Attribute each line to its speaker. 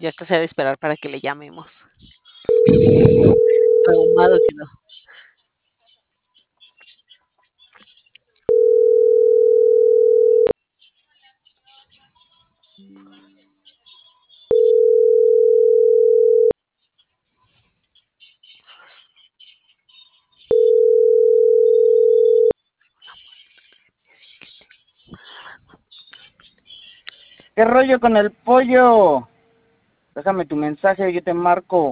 Speaker 1: ya hasta se ha de esperar para que le llamemos. Traumado quedó.
Speaker 2: ¿Qué rollo con el pollo? Déjame tu mensaje, yo te marco.